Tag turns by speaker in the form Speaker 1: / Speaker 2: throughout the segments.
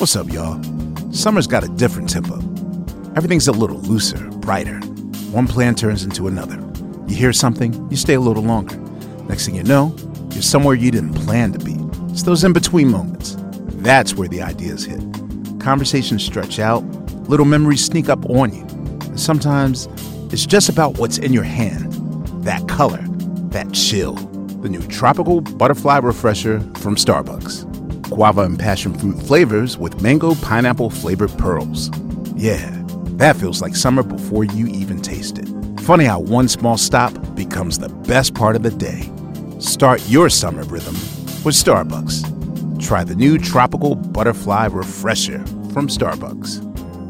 Speaker 1: What's up, y'all? Summer's got a different tempo. Everything's a little looser, brighter. One plan turns into another. You hear something, you stay a little longer. Next thing you know, you're somewhere you didn't plan to be. It's those in-between moments. That's where the ideas hit. Conversations stretch out, little memories sneak up on you. And sometimes, it's just about what's in your hand. That color, that chill. The new Tropical Butterfly Refresher from Starbucks. Guava and passion fruit flavors with mango pineapple flavored pearls. Yeah, that feels like summer before you even taste it. Funny how one small stop becomes the best part of the day. Start your summer rhythm with Starbucks. Try the new Tropical Butterfly Refresher from Starbucks.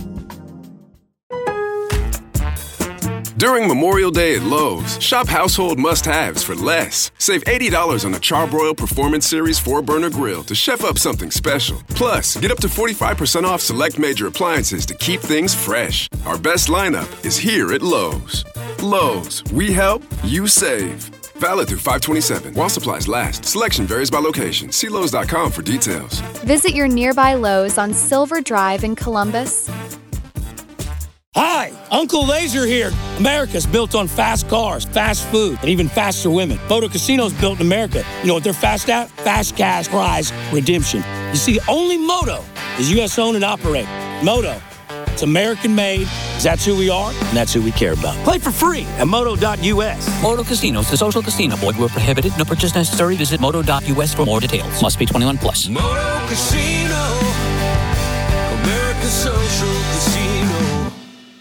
Speaker 2: During Memorial Day at Lowe's, shop household must-haves for less. Save $80 on a Charbroil Performance Series 4-burner grill to chef up something special. Plus, get up to 45% off select major appliances to keep things fresh. Our best lineup is here at Lowe's. Lowe's, we help, you save. Valid through 5/27. While supplies last. Selection varies by location. See Lowes.com for details.
Speaker 3: Visit your nearby Lowe's on Silver Drive in Columbus.
Speaker 4: Hi, Uncle Laser here. America's built on fast cars, fast food, and even faster women. Moto Casino's built in America. You know what they're fast at? Fast cash prize redemption. You see, only Moto is U.S. owned and operated. Moto, it's American made, 'cause that's who we are, and that's who we care about. Play for free at moto.us.
Speaker 5: Moto Casinos, the social casino. Void where prohibited. No purchase necessary. Visit moto.us for more details. Must be 21 plus.
Speaker 6: Moto Casino, America's social casino.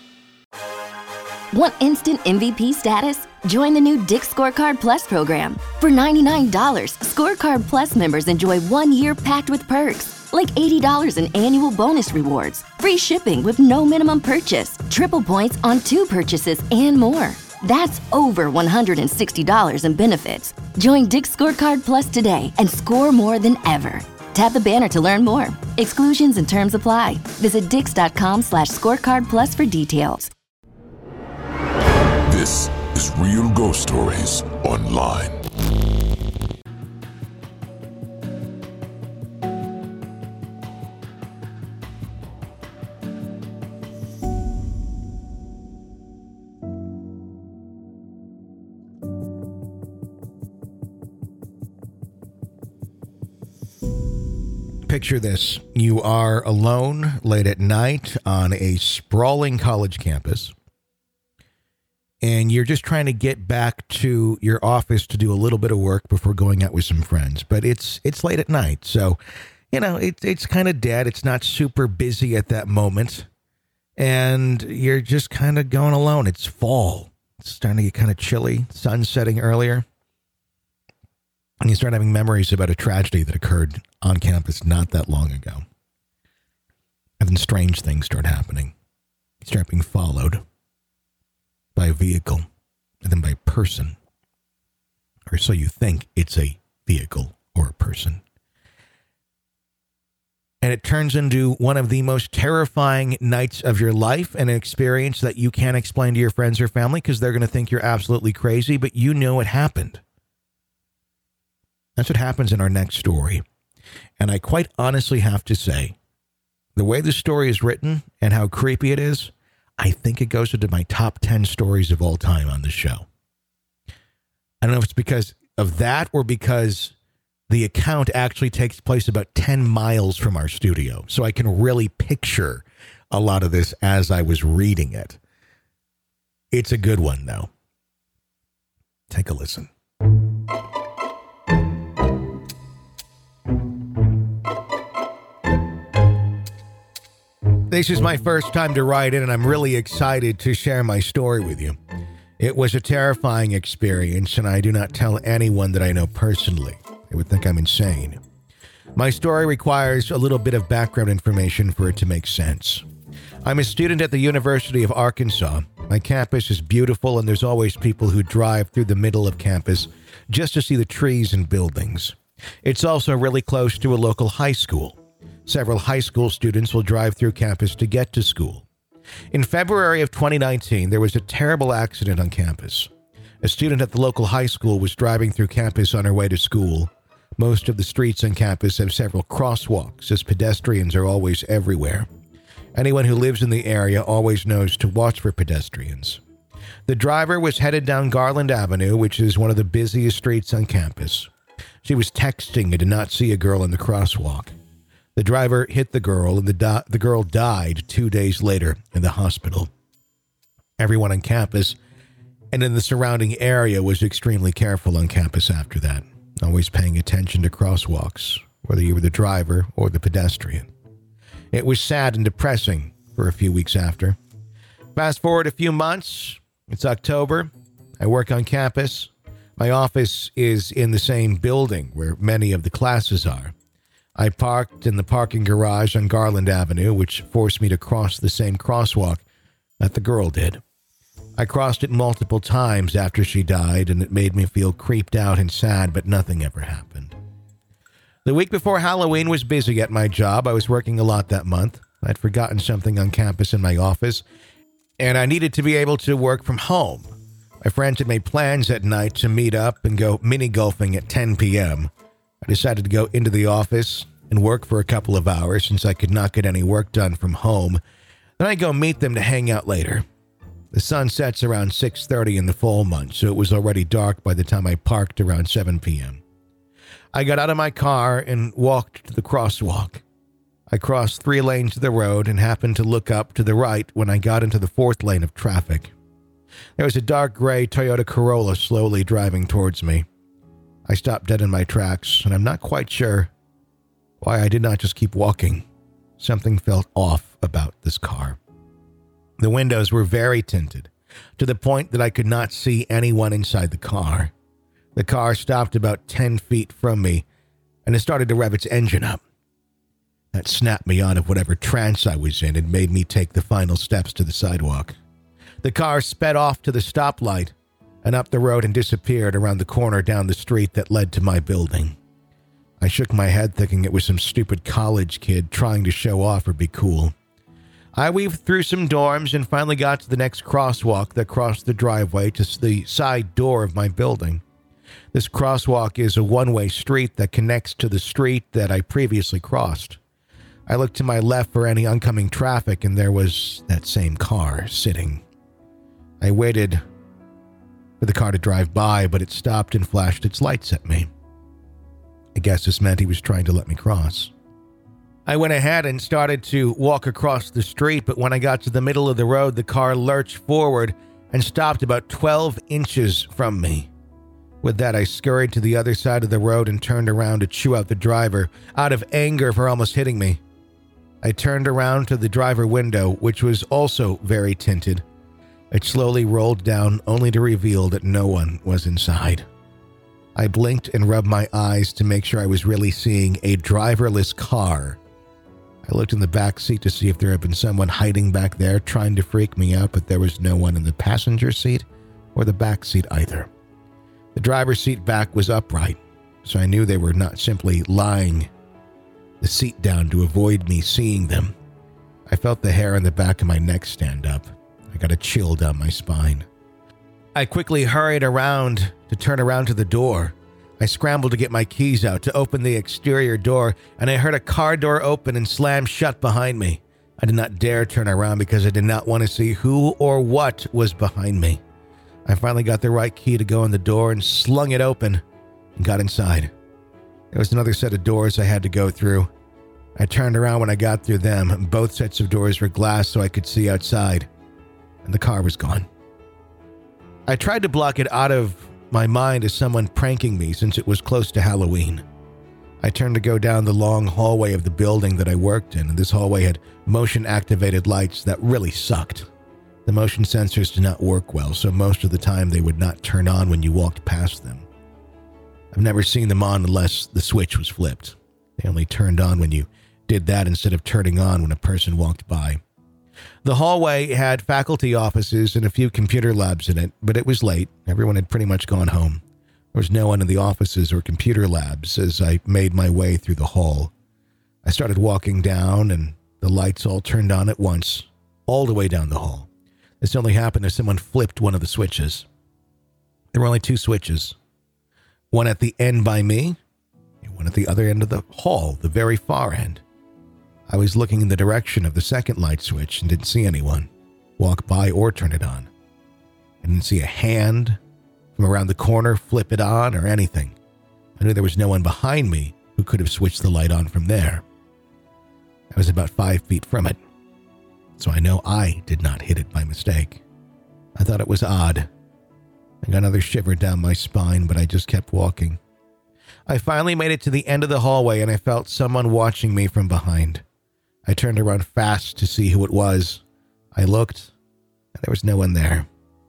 Speaker 7: Want instant MVP status? Join the new Dick's Scorecard Plus program. For $99, Scorecard Plus members enjoy 1 year packed with perks, like $80 in annual bonus rewards, free shipping with no minimum purchase, triple points on 2 purchases, and more. That's over $160 in benefits. Join Dick's Scorecard Plus today and score more than ever. Tap the banner to learn more. Exclusions and terms apply. Visit dix.com/scorecardplus for details.
Speaker 8: This is Real Ghost Stories Online.
Speaker 9: Picture this. You are alone late at night on a sprawling college campus, and you're just trying to get back to your office to do a little bit of work before going out with some friends. But it's late at night, so, it's kind of dead. It's not super busy at that moment, and you're just kind of going alone. It's fall. It's starting to get kind of chilly. Sun's setting earlier. And you start having memories about a tragedy that occurred on campus not that long ago. And then strange things start happening. You start being followed by a vehicle, and then by a person. Or so you think it's a vehicle or a person. And it turns into one of the most terrifying nights of your life, and an experience that you can't explain to your friends or family because they're going to think you're absolutely crazy, but you know it happened. That's what happens in our next story. And I quite honestly have to say, the way the story is written and how creepy it is, I think it goes into my top 10 stories of all time on the show. I don't know if it's because of that or because the account actually takes place about 10 miles from our studio. So I can really picture a lot of this as I was reading it. It's a good one, though. Take a listen. This is my first time to write in, and I'm really excited to share my story with you. It was a terrifying experience, and I do not tell anyone that I know personally. They would think I'm insane. My story requires a little bit of background information for it to make sense. I'm a student at the University of Arkansas. My campus is beautiful, and there's always people who drive through the middle of campus just to see the trees and buildings. It's also really close to a local high school. Several high school students will drive through campus to get to school. In February of 2019, there was a terrible accident on campus. A student at the local high school was driving through campus on her way to school Most of the streets on campus have several crosswalks, as pedestrians are always everywhere. Anyone who lives in the area always knows to watch for pedestrians. The driver was headed down Garland Avenue, which is one of the busiest streets on campus. She was texting and did not see a girl in the crosswalk. The driver hit the girl, and the girl died 2 days later in the hospital. Everyone on campus and in the surrounding area was extremely careful on campus after that, always paying attention to crosswalks, whether you were the driver or the pedestrian. It was sad and depressing for a few weeks after. Fast forward a few months, it's October. I work on campus. My office is in the same building where many of the classes are. I parked in the parking garage on Garland Avenue, which forced me to cross the same crosswalk that the girl did. I crossed it multiple times after she died, and it made me feel creeped out and sad, but nothing ever happened. The week before Halloween was busy at my job. I was working a lot that month. I'd forgotten something on campus in my office, and I needed to be able to work from home. My friends had made plans at night to meet up and go mini-golfing at 10 p.m. I decided to go into the office and work for a couple of hours since I could not get any work done from home. Then I'd go meet them to hang out later. The sun sets around 6:30 in the fall months, so it was already dark by the time I parked around 7 p.m. I got out of my car and walked to the crosswalk. I crossed 3 lanes of the road and happened to look up to the right when I got into the 4th lane of traffic. There was a dark gray Toyota Corolla slowly driving towards me. I stopped dead in my tracks, and I'm not quite sure why I did not just keep walking. Something felt off about this car. The windows were very tinted, to the point that I could not see anyone inside the car. The car stopped about 10 feet from me, and it started to rev its engine up. That snapped me out of whatever trance I was in and made me take the final steps to the sidewalk. The car sped off to the stoplight and up the road and disappeared around the corner down the street that led to my building. I shook my head thinking it was some stupid college kid trying to show off or be cool. I weaved through some dorms and finally got to the next crosswalk that crossed the driveway to the side door of my building. This crosswalk is a one-way street that connects to the street that I previously crossed. I looked to my left for any oncoming traffic, and there was that same car sitting. I waited for the car to drive by, but it stopped and flashed its lights at me. I guess this meant he was trying to let me cross. I went ahead and started to walk across the street, but when I got to the middle of the road, the car lurched forward and stopped about 12 inches from me. With that, I scurried to the other side of the road and turned around to chew out the driver, out of anger for almost hitting me. I turned around to the driver window, which was also very tinted. It slowly rolled down, only to reveal that no one was inside. I blinked and rubbed my eyes to make sure I was really seeing a driverless car. I looked in the back seat to see if there had been someone hiding back there trying to freak me out, but there was no one in the passenger seat or the back seat either. The driver's seat back was upright, so I knew they were not simply lying the seat down to avoid me seeing them. I felt the hair on the back of my neck stand up. I got a chill down my spine. I quickly hurried around to turn around to the door. I scrambled to get my keys out to open the exterior door, and I heard a car door open and slam shut behind me. I did not dare turn around because I did not want to see who or what was behind me. I finally got the right key to go in the door and slung it open and got inside. There was another set of doors I had to go through. I turned around when I got through them. Both sets of doors were glass so I could see outside, and the car was gone. I tried to block it out of my mind as someone pranking me since it was close to Halloween. I turned to go down the long hallway of the building that I worked in, and this hallway had motion-activated lights that really sucked. The motion sensors did not work well, so most of the time they would not turn on when you walked past them. I've never seen them on unless the switch was flipped. They only turned on when you did that instead of turning on when a person walked by. The hallway had faculty offices and a few computer labs in it, but it was late. Everyone had pretty much gone home. There was no one in the offices or computer labs as I made my way through the hall. I started walking down, and the lights all turned on at once, all the way down the hall. This only happened if someone flipped one of the switches. There were only 2 switches. One at the end by me, one at the other end of the hall, the very far end. I was looking in the direction of the second light switch and didn't see anyone walk by or turn it on. I didn't see a hand from around the corner flip it on or anything. I knew there was no one behind me who could have switched the light on from there. I was about 5 feet from it, so I know I did not hit it by mistake. I thought it was odd. I got another shiver down my spine, but I just kept walking. I finally made it to the end of the hallway, and I felt someone watching me from behind. I turned around fast to see who it was. I looked, and there was no one there.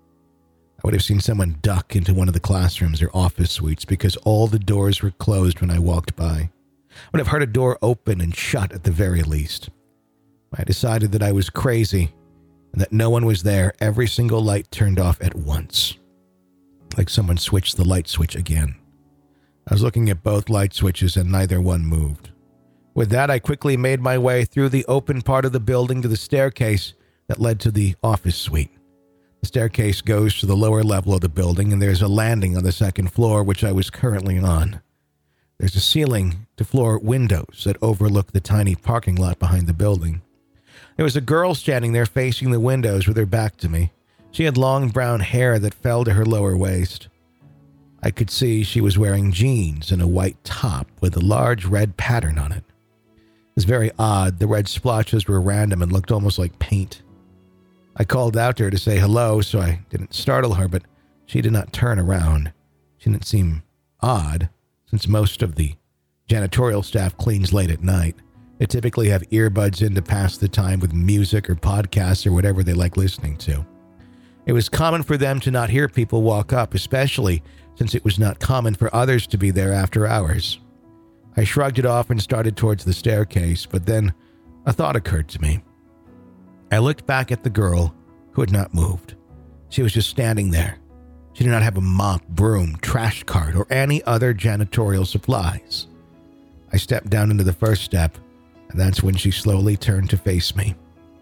Speaker 9: I would have seen someone duck into one of the classrooms or office suites because all the doors were closed when I walked by. I would have heard a door open and shut at the very least. I decided that I was crazy and that no one was there. Every single light turned off at once, like someone switched the light switch again. I was looking at both light switches and neither one moved. With that, I quickly made my way through the open part of the building to the staircase that led to the office suite. The staircase goes to the lower level of the building, and there's a landing on the second floor, which I was currently on. There's a ceiling-to-floor windows that overlook the tiny parking lot behind the building. There was a girl standing there facing the windows with her back to me. She had long brown hair that fell to her lower waist. I could see she was wearing jeans and a white top with a large red pattern on it. It was very odd. The red splotches were random and looked almost like paint. I called out to her to say hello, so I didn't startle her, but she did not turn around. She didn't seem odd, since most of the janitorial staff cleans late at night. They typically have earbuds in to pass the time with music or podcasts or whatever they like listening to. It was common for them to not hear people walk up, especially since it was not common for others to be there after hours. I shrugged it off and started towards the staircase, but then a thought occurred to me. I looked back at the girl who had not moved. She was just standing there. She did not have a mop, broom, trash cart, or any other janitorial supplies. I stepped down into the first step, and that's when she slowly turned to face me.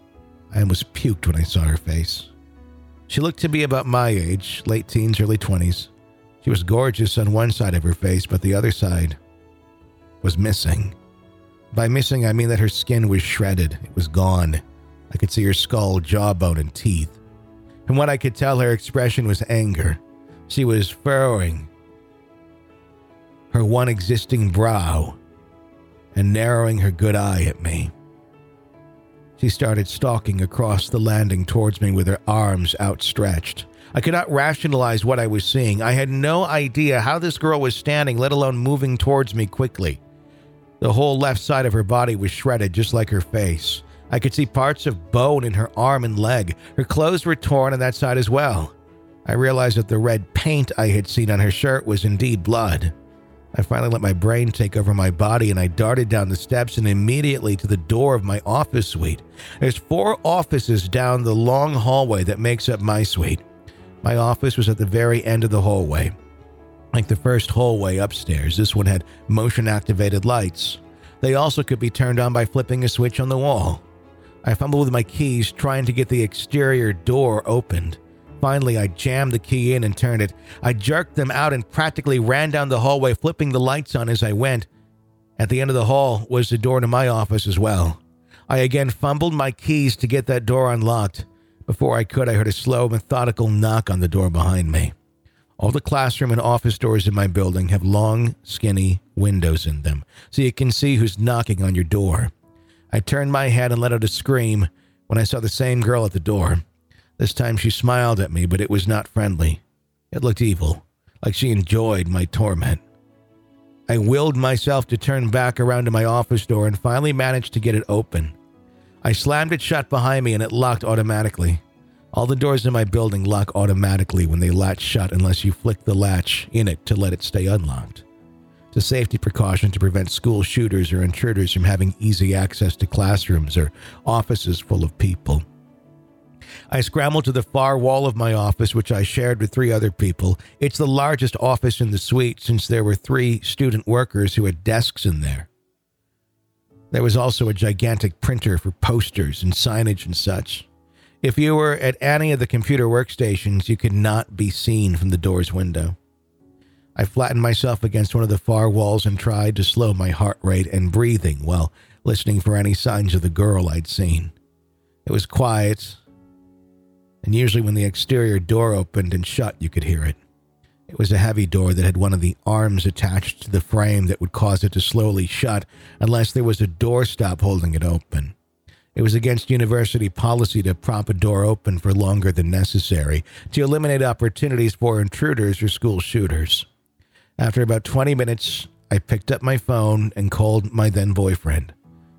Speaker 9: I almost puked when I saw her face. She looked to be about my age, late teens, early 20s. She was gorgeous on one side of her face, but the other side was missing. By missing, I mean that her skin was shredded. It was gone. I could see her skull, jawbone, and teeth. From what I could tell, her expression was anger. She was furrowing her one existing brow and narrowing her good eye at me. She started stalking across the landing towards me with her arms outstretched. I could not rationalize what I was seeing. I had no idea how this girl was standing, let alone moving towards me quickly. The whole left side of her body was shredded, just like her face. I could see parts of bone in her arm and leg. Her clothes were torn on that side as well. I realized that the red paint I had seen on her shirt was indeed blood. I finally let my brain take over my body, and I darted down the steps and immediately to the door of my office suite. There's 4 offices down the long hallway that makes up my suite. My office was at the very end of the hallway. Like the first hallway upstairs, this one had motion-activated lights. They also could be turned on by flipping a switch on the wall. I fumbled with my keys, trying to get the exterior door opened. Finally, I jammed the key in and turned it. I jerked them out and practically ran down the hallway, flipping the lights on as I went. At the end of the hall was the door to my office as well. I again fumbled my keys to get that door unlocked. Before I could, I heard a slow, methodical knock on the door behind me. All the classroom and office doors in my building have long, skinny windows in them, so you can see who's knocking on your door. I turned my head and let out a scream when I saw the same girl at the door. This time she smiled at me, but it was not friendly. It looked evil, like she enjoyed my torment. I willed myself to turn back around to my office door and finally managed to get it open. I slammed it shut behind me and it locked automatically. All the doors in my building lock automatically when they latch shut unless you flick the latch in it to let it stay unlocked. It's a safety precaution to prevent school shooters or intruders from having easy access to classrooms or offices full of people. I scrambled to the far wall of my office, which I shared with 3 other people. It's the largest office in the suite since there were 3 student workers who had desks in there. There was also a gigantic printer for posters and signage and such. If you were at any of the computer workstations, you could not be seen from the door's window. I flattened myself against one of the far walls and tried to slow my heart rate and breathing while listening for any signs of the girl I'd seen. It was quiet, and usually when the exterior door opened and shut, you could hear it. It was a heavy door that had one of the arms attached to the frame that would cause it to slowly shut unless there was a doorstop holding it open. It was against university policy to prop a door open for longer than necessary to eliminate opportunities for intruders or school shooters. After about 20 minutes, I picked up my phone and called my then-boyfriend.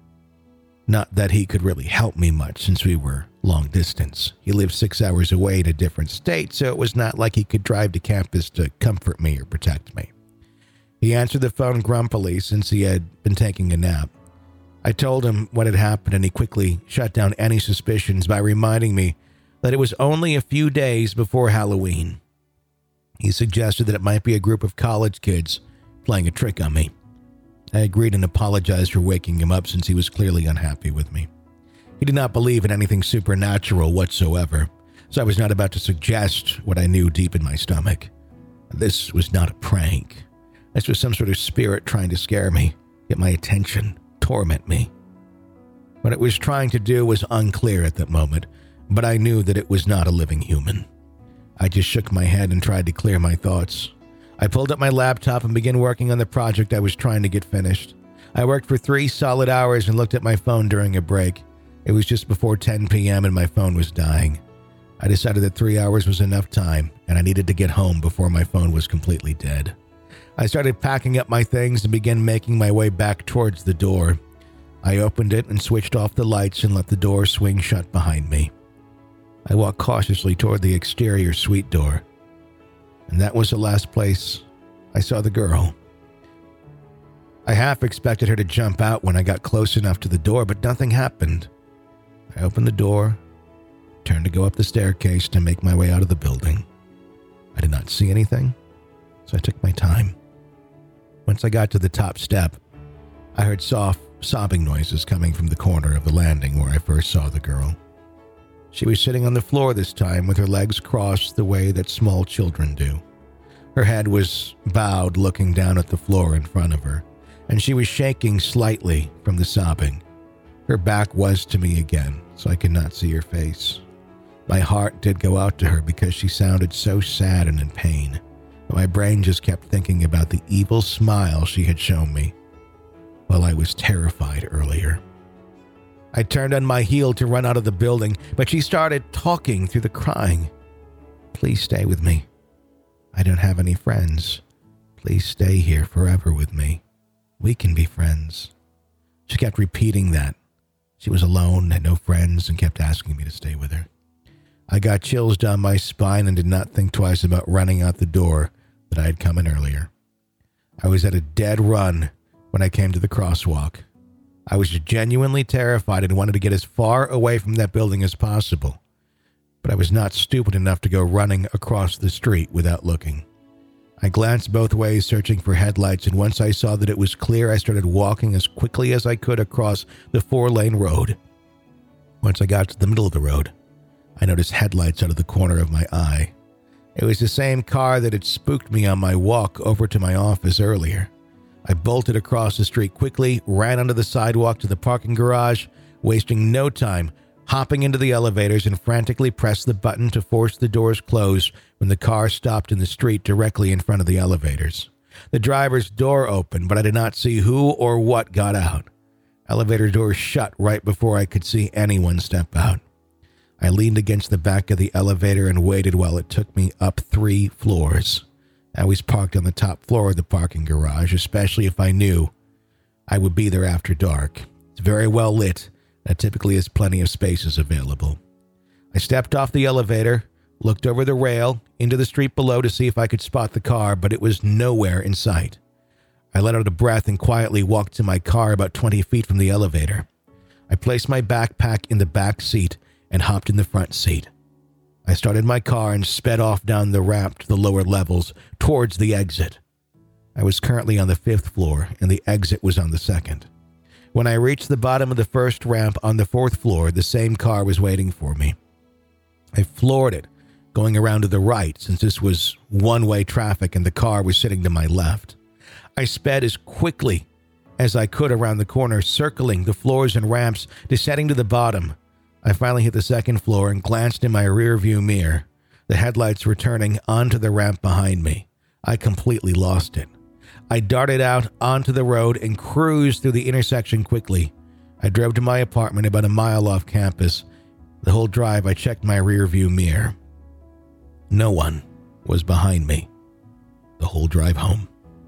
Speaker 9: Not that he could really help me much since we were long distance. He lived 6 hours away in a different state, so it was not like he could drive to campus to comfort me or protect me. He answered the phone grumpily since he had been taking a nap. I told him what had happened, and he quickly shut down any suspicions by reminding me that it was only a few days before Halloween. He suggested that it might be a group of college kids playing a trick on me. I agreed and apologized for waking him up since he was clearly unhappy with me. He did not believe in anything supernatural whatsoever, so I was not about to suggest what I knew deep in my stomach. This was not a prank. This was some sort of spirit trying to scare me, get my attention, torment me. What it was trying to do was unclear at that moment, but I knew that it was not a living human. I just shook my head and tried to clear my thoughts. I pulled up my laptop and began working on the project I was trying to get finished. I worked for 3 solid hours and looked at my phone during a break. It was just before 10 p.m. and my phone was dying. I decided that 3 hours was enough time and I needed to get home before my phone was completely dead. I started packing up my things and began making my way back towards the door. I opened it and switched off the lights and let the door swing shut behind me. I walked cautiously toward the exterior suite door. And that was the last place I saw the girl. I half expected her to jump out when I got close enough to the door, but nothing happened. I opened the door, turned to go up the staircase to make my way out of the building. I did not see anything, so I took my time. Once I got to the top step, I heard soft sobbing noises coming from the corner of the landing where I first saw the girl. She was sitting on the floor this time with her legs crossed the way that small children do. Her head was bowed, looking down at the floor in front of her, and she was shaking slightly from the sobbing. Her back was to me again, so I could not see her face. My heart did go out to her because she sounded so sad and in pain, but my brain just kept thinking about the evil smile she had shown me while I was terrified earlier. I turned on my heel to run out of the building, but she started talking through the crying. Please stay with me. I don't have any friends. Please stay here forever with me. We can be friends. She kept repeating that. She was alone, had no friends, and kept asking me to stay with her. I got chills down my spine and did not think twice about running out the door that I had come in earlier. I was at a dead run when I came to the crosswalk. I was genuinely terrified and wanted to get as far away from that building as possible. But I was not stupid enough to go running across the street without looking. I glanced both ways searching for headlights, and once I saw that it was clear, I started walking as quickly as I could across the 4-lane road. Once I got to the middle of the road, I noticed headlights out of the corner of my eye. It was the same car that had spooked me on my walk over to my office earlier. I bolted across the street quickly, ran onto the sidewalk to the parking garage, wasting no time, hopping into the elevators and frantically pressed the button to force the doors closed when the car stopped in the street directly in front of the elevators. The driver's door opened, but I did not see who or what got out. Elevator doors shut right before I could see anyone step out. I leaned against the back of the elevator and waited while it took me up 3 floors. I was parked on the top floor of the parking garage, especially if I knew I would be there after dark. It's very well lit, and it typically has plenty of spaces available. I stepped off the elevator, looked over the rail, into the street below to see if I could spot the car, but it was nowhere in sight. I let out a breath and quietly walked to my car about 20 feet from the elevator. I placed my backpack in the back seat and hopped in the front seat. I started my car and sped off down the ramp to the lower levels towards the exit. I was currently on the 5th floor and the exit was on the 2nd. When I reached the bottom of the first ramp on the 4th floor, the same car was waiting for me. I floored it, going around to the right since this was one-way traffic and the car was sitting to my left. I sped as quickly as I could around the corner, circling the floors and ramps, descending to the bottom. I finally hit the second floor and glanced in my rearview mirror. The headlights were turning onto the ramp behind me. I completely lost it. I darted out onto the road and cruised through the intersection quickly. I drove to my apartment about a mile off campus. The whole drive, I checked my rearview mirror. No one was behind me the whole drive home.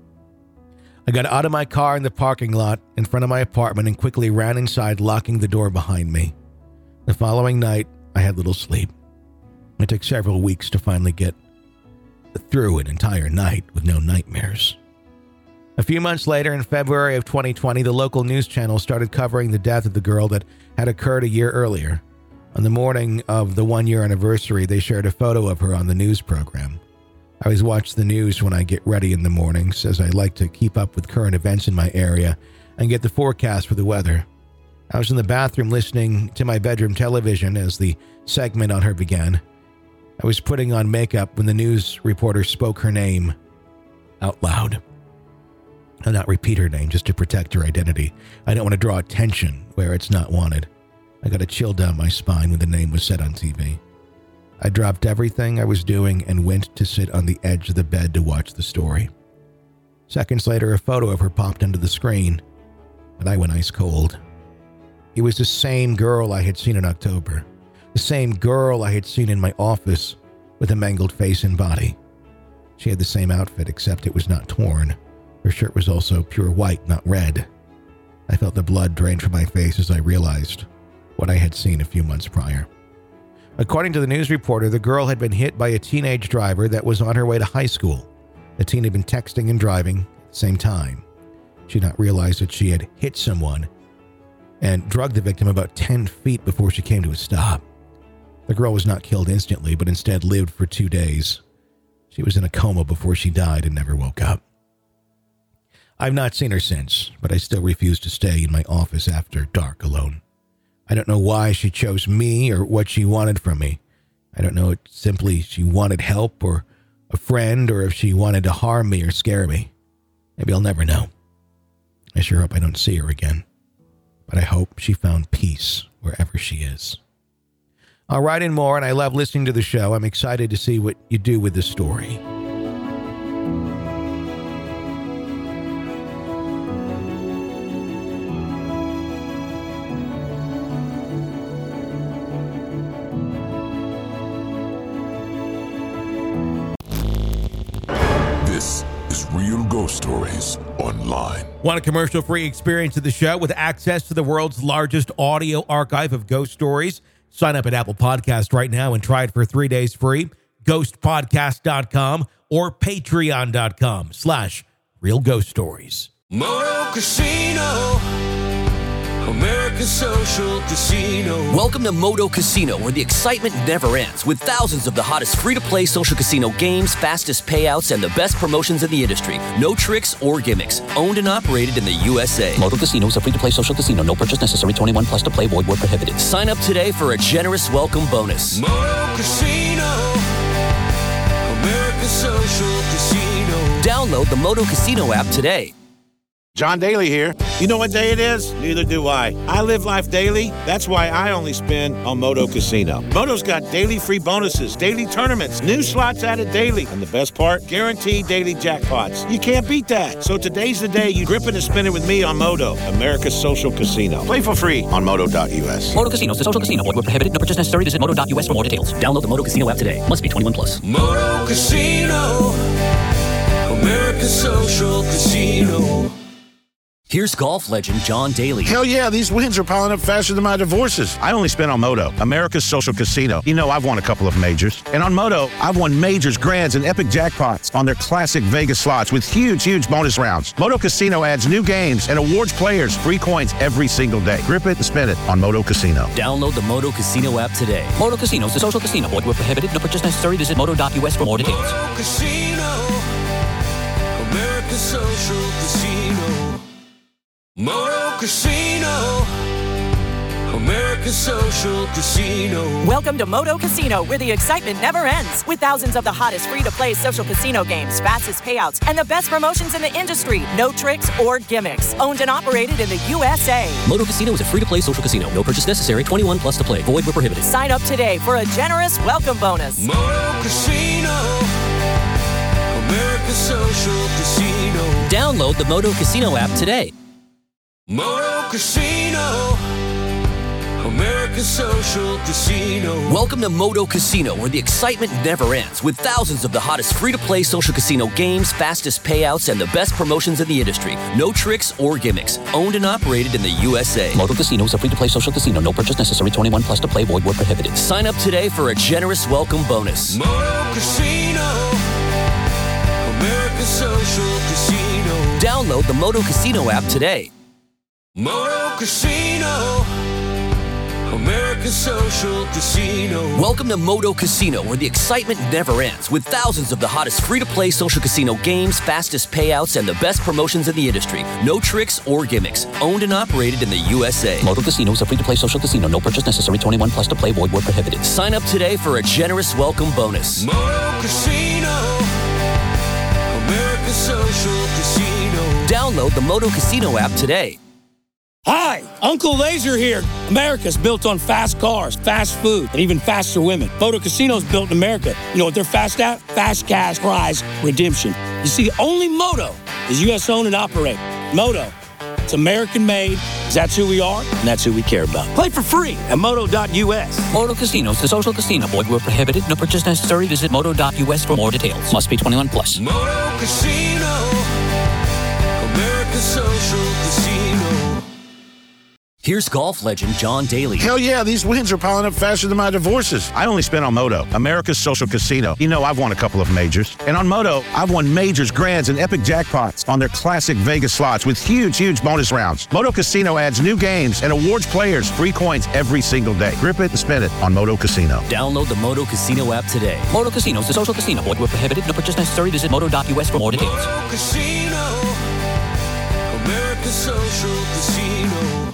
Speaker 9: I got out of my car in the parking lot in front of my apartment and quickly ran inside, locking the door behind me. The following night, I had little sleep. It took several weeks to finally get through an entire night with no nightmares. A few months later, in February of 2020, the local news channel started covering the death of the girl that had occurred a year earlier. On the morning of the 1-year anniversary, they shared a photo of her on the news program. I always watch the news when I get ready in the mornings, as I like to keep up with current events in my area and get the forecast for the weather. I was in the bathroom listening to my bedroom television as the segment on her began. I was putting on makeup when the news reporter spoke her name out loud. I'll not repeat her name just to protect her identity. I don't want to draw attention where it's not wanted. I got a chill down my spine when the name was said on TV. I dropped everything I was doing and went to sit on the edge of the bed to watch the story. Seconds later, a photo of her popped onto the screen, and I went ice cold. It was the same girl I had seen in October. The same girl I had seen in my office with a mangled face and body. She had the same outfit, except it was not torn. Her shirt was also pure white, not red. I felt the blood drain from my face as I realized what I had seen a few months prior. According to the news reporter, the girl had been hit by a teenage driver that was on her way to high school. The teen had been texting and driving at the same time. She did not realize that she had hit someone and drugged the victim about 10 feet before she came to a stop. The girl was not killed instantly, but instead lived for 2 days. She was in a coma before she died and never woke up. I've not seen her since, but I still refuse to stay in my office after dark alone. I don't know why she chose me or what she wanted from me. I don't know if simply she wanted help or a friend, or if she wanted to harm me or scare me. Maybe I'll never know. I sure hope I don't see her again. But I hope she found peace wherever she is. I'll write in more, and I love listening to the show. I'm excited to see what you do with this story.
Speaker 8: This is Real Ghost Stories Online.
Speaker 9: Want a commercial-free experience of the show with access to the world's largest audio archive of ghost stories? Sign up at Apple Podcast right now and try it for 3 days free. Ghostpodcast.com or patreon.com/Real Ghost Stories.
Speaker 6: Moto Casino, America's social casino.
Speaker 10: Welcome to Moto Casino, where the excitement never ends, with thousands of the hottest free-to-play social casino games, fastest payouts, and the best promotions in the industry. No tricks or gimmicks. Owned and operated in the USA.
Speaker 5: Moto Casino is a free-to-play social casino. No purchase necessary. 21 plus to play. Void where prohibited.
Speaker 10: Sign up today for a generous welcome bonus.
Speaker 6: Moto Casino, America's social casino.
Speaker 10: Download the Moto Casino app today.
Speaker 11: John Daly here. You know what day it is? Neither do I. I live life daily. That's why I only spin on Moto Casino. Moto's got daily free bonuses, daily tournaments, new slots added daily, and the best part, guaranteed daily jackpots. You can't beat that. So today's the day you grip it and spin it with me on Moto, America's social casino. Play for free on Moto.us.
Speaker 5: Moto Casino is a social casino. Void where prohibited. No purchase necessary. Visit Moto.us for more details.
Speaker 10: Download the Moto Casino app today. Must be 21 plus.
Speaker 6: Moto Casino, America's social casino.
Speaker 10: Here's golf legend John Daly.
Speaker 11: Hell yeah, these wins are piling up faster than my divorces. I only spin on Moto, America's social casino. You know, I've won a couple of majors. And on Moto, I've won majors, grands, and epic jackpots on their classic Vegas slots with huge, huge bonus rounds. Moto Casino adds new games and awards players free coins every single day. Grip it and spin it on Moto Casino.
Speaker 10: Download the Moto Casino app today.
Speaker 5: Moto Casino is a social casino. Void where prohibited. No purchase necessary. Visit Moto.us for more details.
Speaker 6: Moto Casino, America's social casino. Moto Casino, America's Social Casino.
Speaker 12: Welcome to Moto Casino, where the excitement never ends. With thousands of the hottest free-to-play social casino games, fastest payouts, and the best promotions in the industry. No tricks or gimmicks. Owned and operated in the USA.
Speaker 10: Moto Casino is a free-to-play social casino. No purchase necessary. 21 plus to play. Void where prohibited.
Speaker 12: Sign up today for a generous welcome bonus.
Speaker 6: Moto Casino. America's Social Casino.
Speaker 10: Download the Moto Casino app today.
Speaker 6: Moto Casino. America's Social Casino.
Speaker 10: Welcome to Moto Casino, where the excitement never ends, with thousands of the hottest free-to-play social casino games, fastest payouts, and the best promotions in the industry. No tricks or gimmicks. Owned and operated in the USA.
Speaker 5: Moto Casino is a free-to-play social casino. No purchase necessary. 21 plus to play. Void where prohibited.
Speaker 10: Sign up today for a generous welcome bonus.
Speaker 6: Moto Casino. America's Social Casino.
Speaker 10: Download the Moto Casino app today.
Speaker 6: Moto Casino. America's Social Casino.
Speaker 10: Welcome to Moto Casino, where the excitement never ends, with thousands of the hottest free-to-play social casino games, fastest payouts, and the best promotions in the industry. No tricks or gimmicks. Owned and operated in the USA.
Speaker 5: Moto Casino is a free-to-play social casino. No purchase necessary. 21 plus to play. Void where prohibited.
Speaker 10: Sign up today for a generous welcome bonus.
Speaker 6: Moto Casino. America's Social Casino.
Speaker 10: Download the Moto Casino app today.
Speaker 4: Hi, Uncle Laser here. America's built on fast cars, fast food, and even faster women. Moto Casino's built in America. You know what they're fast at? Fast cash prize redemption. You see, only Moto is U.S. owned and operated. Moto, it's American made, 'cause that's who we are, and that's who we care about. Play for free at moto.us.
Speaker 5: Moto Casino is the social casino. Void where prohibited. No purchase necessary. Visit moto.us for more details. Must be 21 plus.
Speaker 6: Moto Casino. America's Social Casino.
Speaker 10: Here's golf legend John Daly.
Speaker 11: Hell yeah, these wins are piling up faster than my divorces. I only spent on Moto, America's Social Casino. You know, I've won a couple of majors. And on Moto, I've won majors, grands, and epic jackpots on their classic Vegas slots with huge bonus rounds. Moto Casino adds new games and awards players free coins every single day. Grip it and spin it on Moto Casino.
Speaker 10: Download the Moto Casino app today.
Speaker 5: Moto Casino is the social casino. Void where prohibited. No purchase necessary. Visit moto.us for more details.
Speaker 6: Moto Casino. America's Social Casino.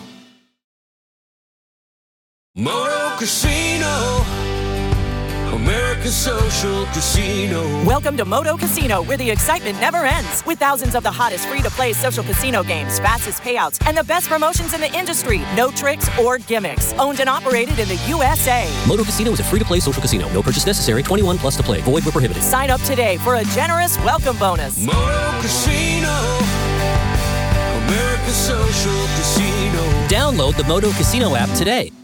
Speaker 6: Moto Casino. America's Social Casino.
Speaker 12: Welcome to Moto Casino, where the excitement never ends. With thousands of the hottest free-to-play social casino games, fastest payouts, and the best promotions in the industry. No tricks or gimmicks. Owned and operated in the USA.
Speaker 10: Moto Casino is a free-to-play social casino. No purchase necessary. 21 plus to play. Void where prohibited.
Speaker 12: Sign up today for a generous welcome bonus.
Speaker 6: Moto Casino. America's Social Casino.
Speaker 10: Download the Moto Casino app today.